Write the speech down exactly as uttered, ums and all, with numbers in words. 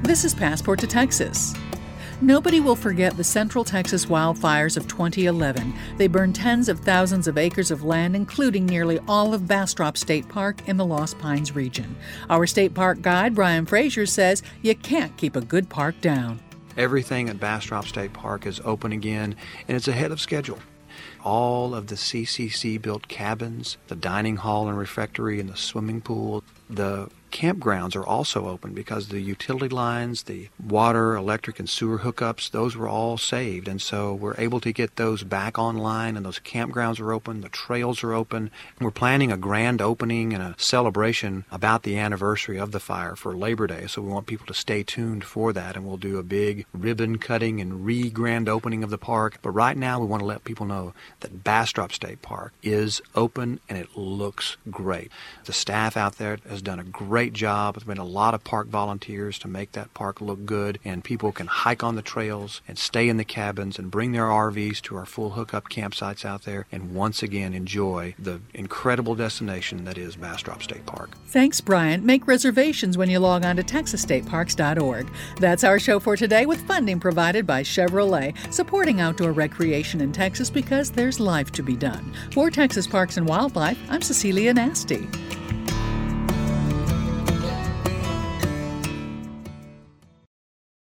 This is Passport to Texas. Nobody will forget the Central Texas wildfires of twenty eleven. They burned tens of thousands of acres of land, including nearly all of Bastrop State Park in the Lost Pines region. Our state park guide, Brian Frazier, says you can't keep a good park down. Everything at Bastrop State Park is open again, and it's ahead of schedule. All of the C C C-built cabins, the dining hall and refectory, and the swimming pool, the campgrounds are also open because the utility lines, the water, electric, and sewer hookups, those were all saved. And so we're able to get those back online, and those campgrounds are open, the trails are open. We're planning a grand opening and a celebration about the anniversary of the fire for Labor Day, so we want people to stay tuned for that, and we'll do a big ribbon cutting and re-grand opening of the park. But right now we want to let people know that Bastrop State Park is open, and it looks great. The staff out there has done a great job. There's been a lot of park volunteers to make that park look good, and people can hike on the trails and stay in the cabins and bring their R Vs to our full hookup campsites out there and once again enjoy the incredible destination that is Bastrop State Park. Thanks, Brian. Make reservations when you log on to texas state parks dot org. That's our show for today, with funding provided by Chevrolet, supporting outdoor recreation in Texas because there's life to be done. For Texas Parks and Wildlife, I'm Cecilia Nasty.